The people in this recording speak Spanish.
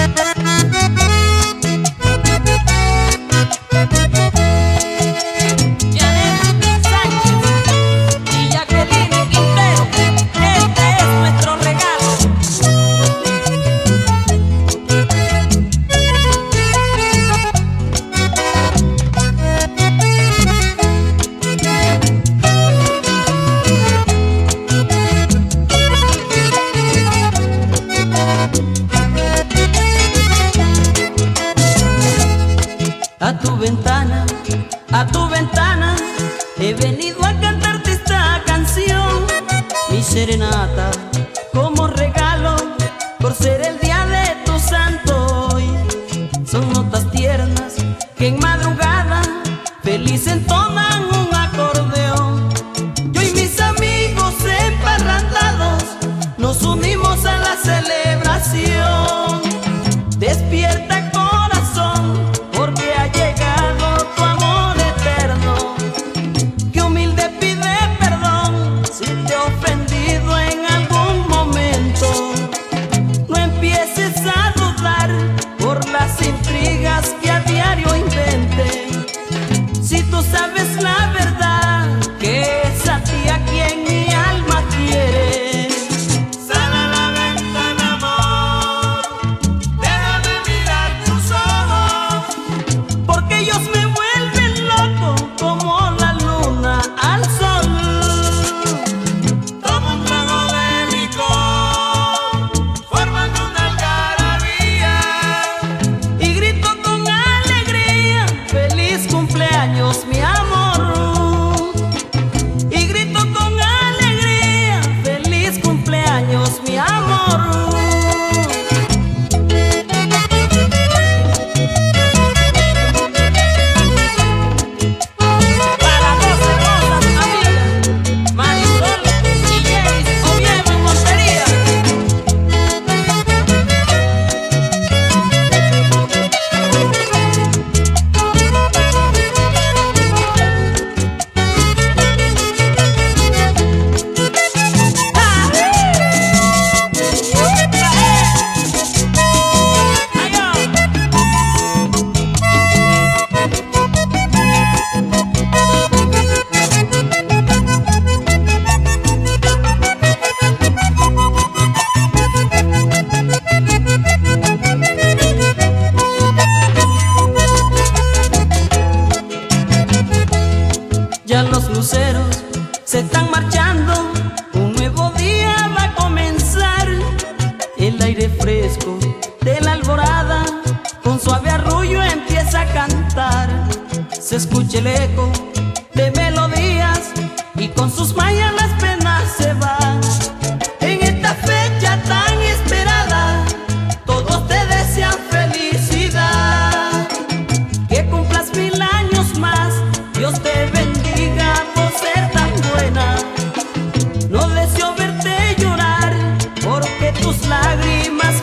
A tu ventana he venido a cantarte esta canción, mi serenata como regalo por ser el día de tu santo hoy. Son notas tiernas que en madrugada feliz entonan un acordeón. Yo y mis amigos emparrandados nos unimos a la celebración. Despierta corazón, porque ha llegado tu amor eterno, que humilde pide perdón si te he ofendido en algún momento. No empieces a dudar por las intrigas que a diario inventen. Si tú sabes la verdad, que es a ti a quien mi alma quiere. Mi amor, y grito con alegría, feliz cumpleaños, mi amor. Para dos hermosas amigas, Marisol y Jeris Oviedo en Montería. Ya los luceros se están marchando, un nuevo día va a comenzar. El aire fresco de la alborada con suave arrullo empieza a cantar. Se escucha el eco de melodías y con sus mayas las penas se van. En esta fecha tan esperada todos te desean felicidad, que cumplas 1000 años más, Dios te bendiga por ser tan buena. No deseo verte llorar, porque tus lágrimas